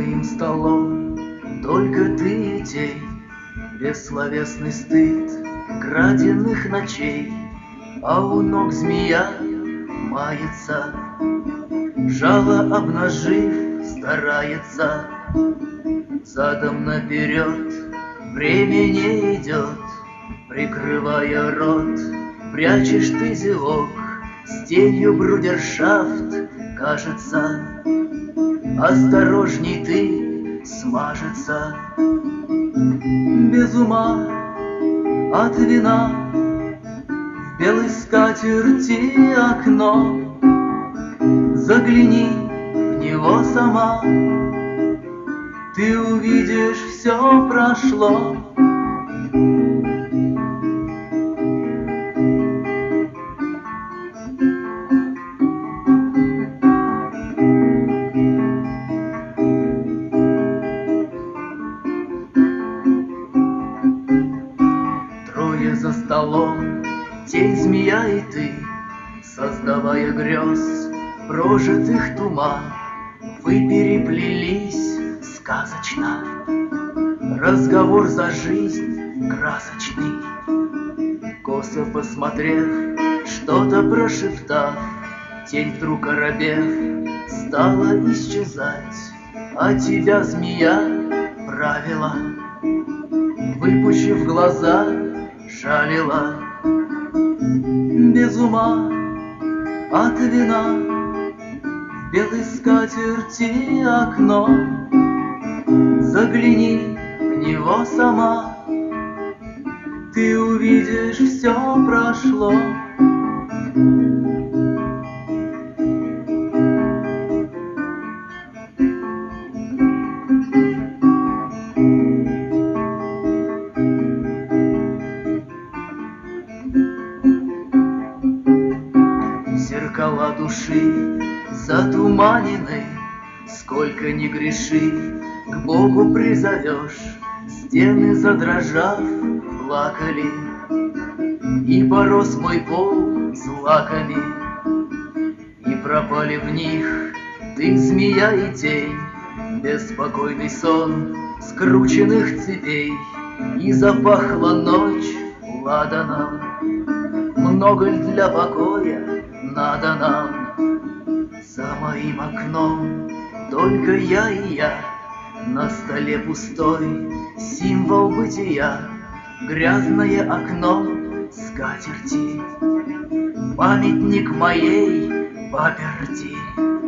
моим столом только ты и тень, бессловесный стыд краденных ночей, а у ног змея мается, жало обнажив, старается. Задом наперед время не идет, прикрывая рот, прячешь ты зевок, с тенью брудершафт, кажется, осторожней ты, смажется. Без ума от вина в белой скатерти окно, загляни в него сама, ты увидишь, все прошло. Трое за столом, тень, змея и ты, создавая грез прожитых туман, вы переплелись сказочно. Разговор за жизнь красочный, косо посмотрев, что-то прошептав, тень вдруг оробев стала исчезать, а тебя змея правила, выпучив глаза, жалила. Без ума от вина в белой скатерти окно, загляни в него сама, ты увидишь, все прошло. Зеркала души затуманены, сколько ни греши, к Богу призовешь, стены задрожав плакали, и порос мой пол злаками, и пропали в них ты, змея и тень, беспокойный сон скрученных цепей, и запахла ночь ладаном. Много ль для покоя надо нам? За моим окном только я и я, на столе пустой символ бытия, грязное окно скатерти, памятник моей паперти.